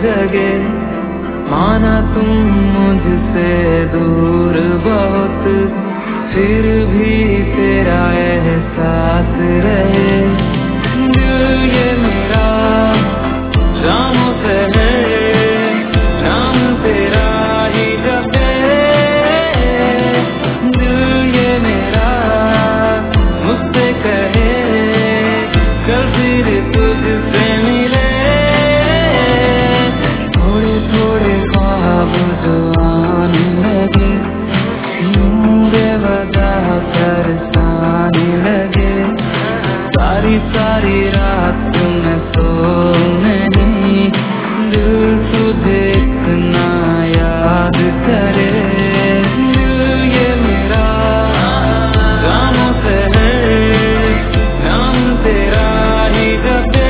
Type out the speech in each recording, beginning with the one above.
जगे। माना तुम मुझसे दूर बहुत, फिर भी तेरा एहसास रहे। दिल ये मेरा शामों से है, नाम तेरा ही जपे। दिल ये मेरा मुझसे कहे, चल फिर तुझसे मिले। थोड़े थोड़े ख्वाब जो आने लगे, यूं बेवजह तरसाने लगे। सारी सारी रात मैं सोऊं नहीं, दिल तुझे इतना याद करे। दिल ये मेरा शामों से है, नाम तेरा ही जपे।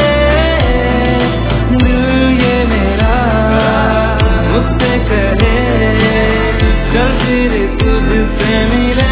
दिल ये मेरा मुझसे कहे, चल फिर तुझसे मिले।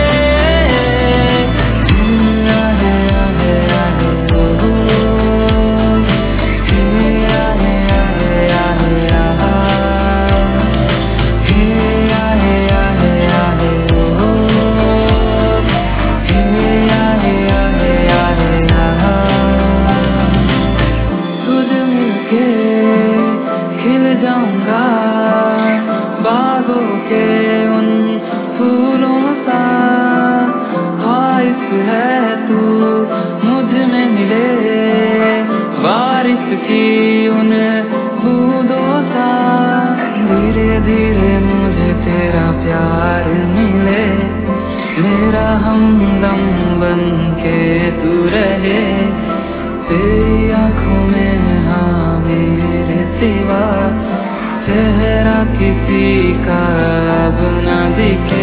खिल जाऊंगा बागों के उन फूलों सा, ख्वाहिश है तू मुझ में मिले। बारिश की उन बूंदों सा, धीरे धीरे मुझे तेरा प्यार मिले। मेरा हमदम बन के तू रहे, तेरी आँखों में हाँ मेरे सिवा चेहरा किसी का अब न दिखे।